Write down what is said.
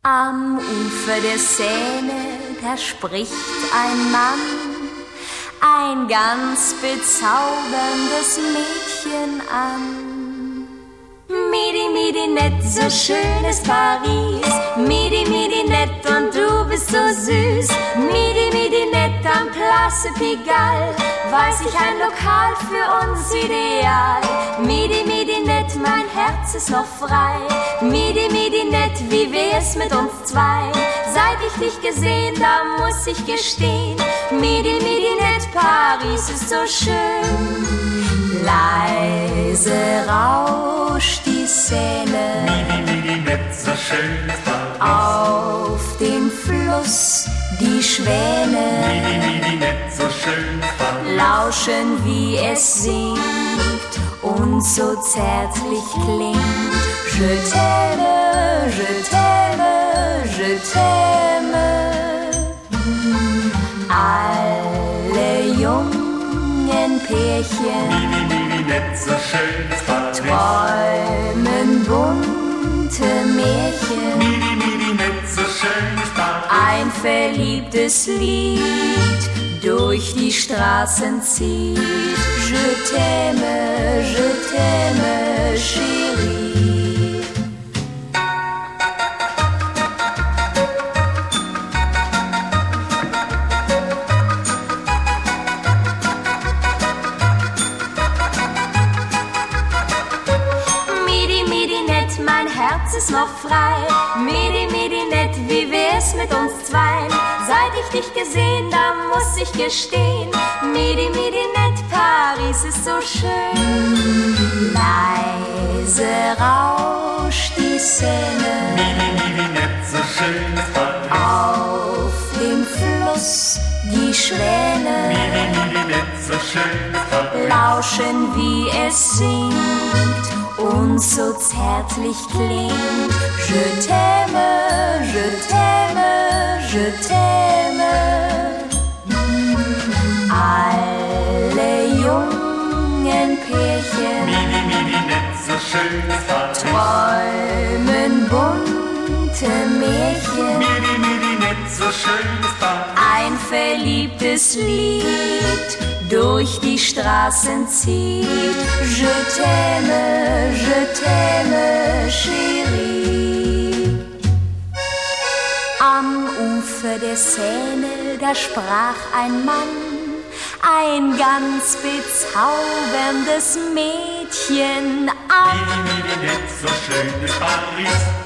Am Ufer der Seine, da spricht ein Mann, ein ganz bezauberndes Mädchen an. Midi, midi, nett, so schön ist Paris. Midi, midi, nett, und du bist so süß. Midi, midi, nett, am Place Pigalle weiß ich ein Lokal für uns ideal. Midi, midi, nett, mein Herz ist noch frei. Midi, midi, nett, wie wär's mit uns zwei? Seit ich dich gesehen, da muss ich gestehen, midi, midi, nett, Paris ist so schön. Leise rauscht die Seine, midi, midi, nett, so schön ist Paris. Auf dem Fluss die Schwäne, midi, midi, nett, so schön ist Paris. Lauschen, wie es singt und so zärtlich klingt. Je t'aime, je t'aime, je t'aime. Alle jungen Pärchen, midi, midi, nett, so schön ist Paris. Träumen bunte Märchen, midi, midi, nett, so schön ist Paris. ein verliebtes Lied durch die Straßen zieht. Je t'aime, chérie. Midi, midi, nett, mein Herz ist noch frei. Midi, midi, nett, wie wär's mit uns zwei? Seit ich dich gesehen, da muss ich gestehen, midi, midi, nett, Paris ist so schön. Leise rauscht die Seine, midi, midi, nett, so schön ist Paris. auf dem Fluss die Schwäne, midi, midi, nett, so schön ist Paris. lauschen, wie es singt und so zärtlich klingt. Je t'aime, je t'aime, je t'aime. Alle jungen Pärchen midi, midi, nett, so schön ist Paris. träumen bunte Märchen, midi, midi, nett, so schön ist Paris. ein verliebtes Lied durch die Straßen zieht. Je t'aime, chérie. Am Ufer der Seine, da sprach ein Mann, ein ganz bezauberndes Mädchen an. Midi, midi, nett, so schön ist Paris.